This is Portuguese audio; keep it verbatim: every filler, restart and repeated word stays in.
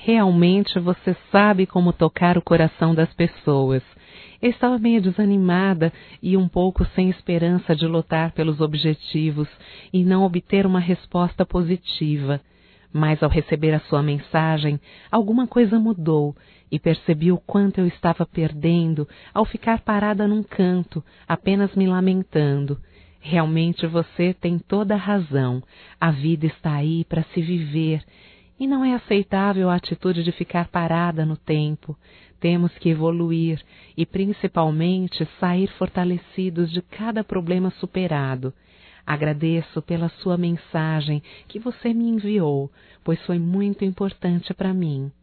Realmente você sabe como tocar o coração das pessoas. Eu estava meio desanimada e um pouco sem esperança de lutar pelos objetivos e não obter uma resposta positiva. Mas ao receber a sua mensagem, alguma coisa mudou e percebi o quanto eu estava perdendo ao ficar parada num canto, apenas me lamentando. Realmente você tem toda a razão. A vida está aí para se viver. E não é aceitável a atitude de ficar parada no tempo. Temos que evoluir e, principalmente, sair fortalecidos de cada problema superado. Agradeço pela sua mensagem que você me enviou, pois foi muito importante para mim.